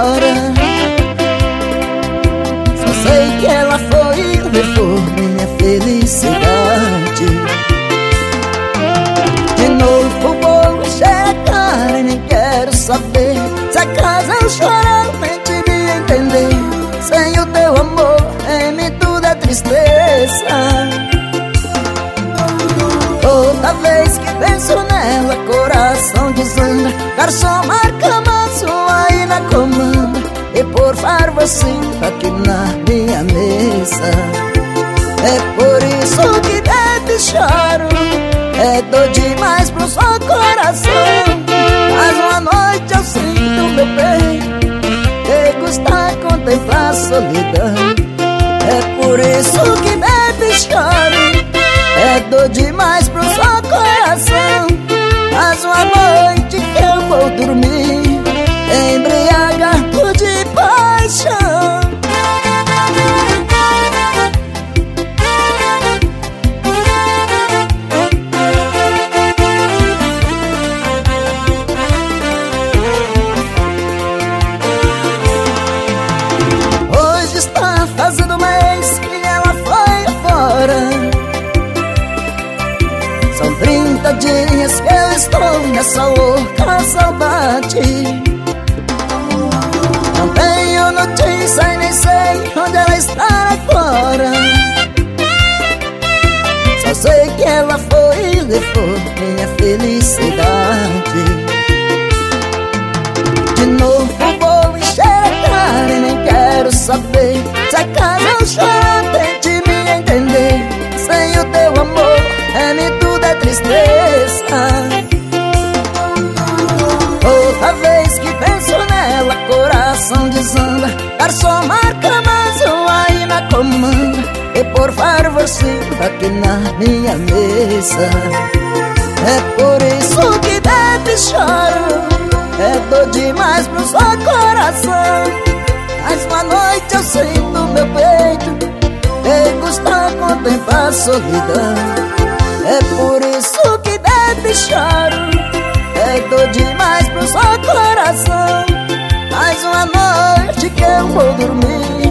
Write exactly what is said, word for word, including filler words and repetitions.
fora. Só sei que ela foi e levou minha felicidade. De novo vou chegar e nem quero saber se acaso eu chorar, tente me entender. Sem o teu amor em mim tudo é tristeza. Toda vez que penso nela, coração desanda. Garçom, marca manso aí na comanda e por favor sinta aqui na minha mesa. É por isso que bebe e choro, é dor demais pro seu coração. Mais uma noite eu sinto meu peito e custa contemplar a solidão. É por isso que bebe e choro, é dor demais pro seu coração. Mais uma noite que eu vou dormir embriagado de paixão. Hoje está fazendo um mês que ela foi embora. São trinta dias que eu estou nessa louca saudade. Não tenho notícia e nem sei onde ela está agora. Só sei que ela foi e levou minha felicidade. De novo vou enxergar e nem quero saber se acaso eu chorar, tente me entender. Sem o teu amor em mim tudo é tristeza. Outra vez que penso nela, coração desanda. Garçom, marca manso aí na comanda e por favor sinta aqui na minha mesa. É por isso que bebe e choro, é dor demais pro seu coração. Mais uma noite eu sinto meu peito e custa contemplar a solidão. É por isso que bebe e choro, é dor demais pro seu coração. Mais uma noite que eu vou dormir